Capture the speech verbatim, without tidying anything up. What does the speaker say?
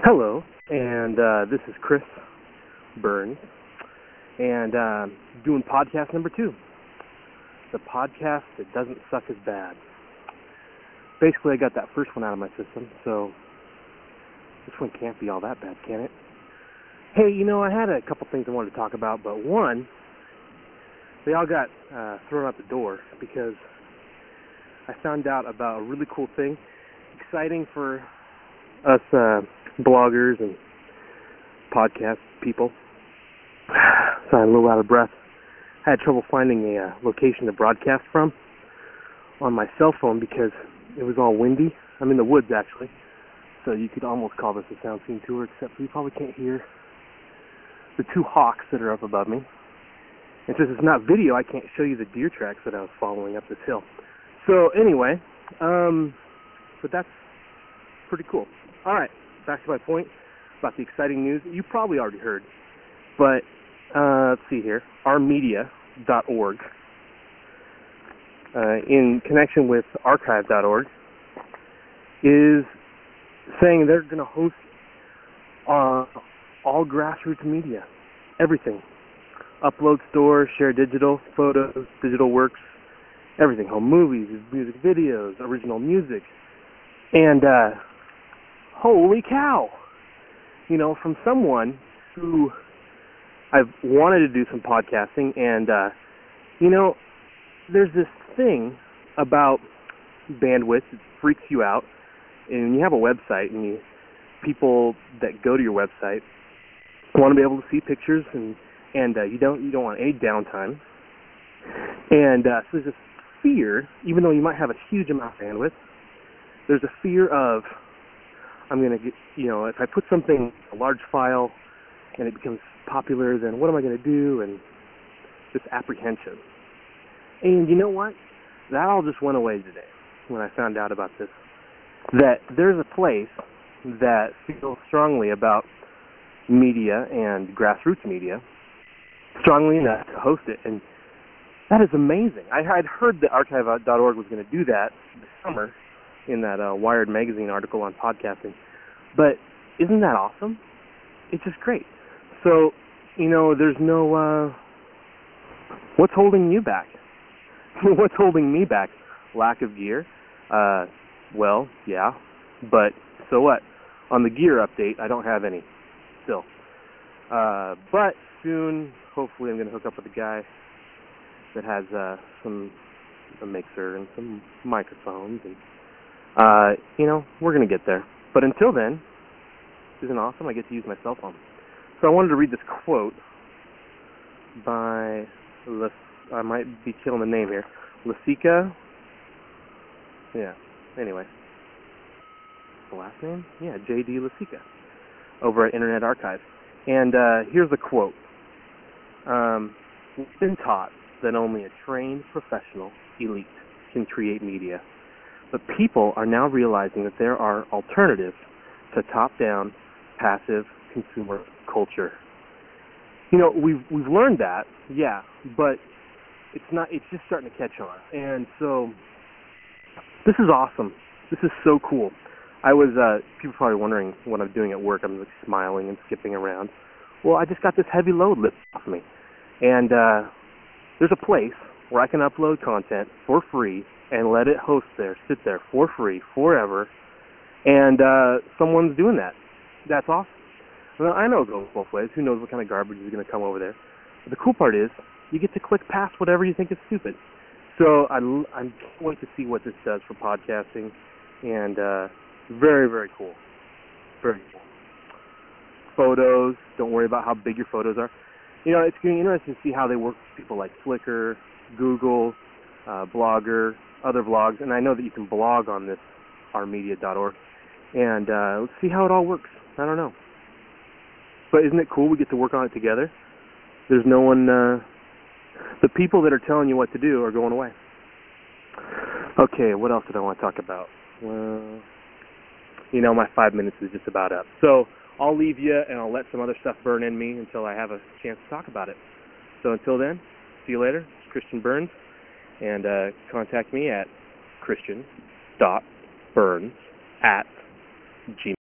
Hello, and uh, this is Chris Burns, and uh, doing podcast number two, the podcast that doesn't suck as bad. Basically, I got that first one out of my system, so this one can't be all that bad, can it? Hey, you know, I had a couple things I wanted to talk about, but one, they all got uh, thrown out the door because I found out about a really cool thing, exciting for us uh, bloggers and podcast people. Sorry, I'm a little out of breath. I had trouble finding a uh, location to broadcast from on my cell phone because it was all windy. I'm in the woods, actually, so you could almost call this a sound scene tour, except for you probably can't hear the two hawks that are up above me. And since it's not video, I can't show you the deer tracks that I was following up this hill. So anyway, um, but that's pretty cool. All right, back to my point about the exciting news. You probably already heard, but uh, let's see here, our media dot org, uh, in connection with archive dot org, is saying they're going to host uh, all grassroots media, everything. Upload store, share digital, photos, digital works, everything, home movies, music videos, original music. And uh, holy cow, you know, from someone who I've wanted to do some podcasting, and, uh, you know, there's this thing about bandwidth that freaks you out, and when you have a website, and you, people that go to your website want to be able to see pictures, and, and uh, you don't you don't want any downtime, and uh, so there's this fear, even though you might have a huge amount of bandwidth, there's a fear of, I'm going to get, you know, if I put something, a large file, and it becomes popular, then what am I going to do? And this apprehension. And you know what? That all just went away today when I found out about this. That there's a place that feels strongly about media and grassroots media, strongly enough to host it. And that is amazing. I had heard that archive dot org was going to do that this summer in that uh, Wired magazine article on podcasting. But isn't that awesome? It's just great. So, you know, there's no, uh, what's holding you back? What's holding me back? Lack of gear? Uh, well, yeah, but so what? On the gear update, I don't have any still. Uh, but soon, hopefully I'm going to hook up with a guy that has uh, some, a mixer and some microphones, and uh, you know, we're going to get there. But until then, isn't awesome? I get to use my cell phone. So I wanted to read this quote by, Le, I might be killing the name here, Lesica. Yeah, anyway. The last name? Yeah, J D Lesica, over at Internet Archive. And uh, here's the quote. Um, we've been taught that only a trained professional elite can create media. But people are now realizing that there are alternatives to top-down, passive consumer culture. You know, we've we've learned that, yeah, but it's not. It's just starting to catch on, and so this is awesome. This is so cool. I was uh, people are probably wondering what I'm doing at work. I'm like smiling and skipping around. Well, I just got this heavy load lifted off me, and uh, there's a place where I can upload content for free and let it host there, sit there for free, forever, and uh, someone's doing that. That's awesome. Well, I know it goes both ways. Who knows what kind of garbage is going to come over there. But the cool part is, you get to click past whatever you think is stupid. So I, I can't wait to see what this does for podcasting, and uh, very, very cool. Very cool. Photos, don't worry about how big your photos are. You know, it's going to be interesting to see how they work with people like Flickr, Google, uh, Blogger, other blogs, and I know that you can blog on this our media dot org, and uh, let's see how it all works. I don't know. But isn't it cool we get to work on it together? There's no one, uh, the people that are telling you what to do are going away. Okay, what else did I want to talk about? Well, you know, my five minutes is just about up. So I'll leave you, and I'll let some other stuff burn in me until I have a chance to talk about it. So until then, see you later. It's Christian Burns. And uh, contact me at christian dot burns at gmail dot com.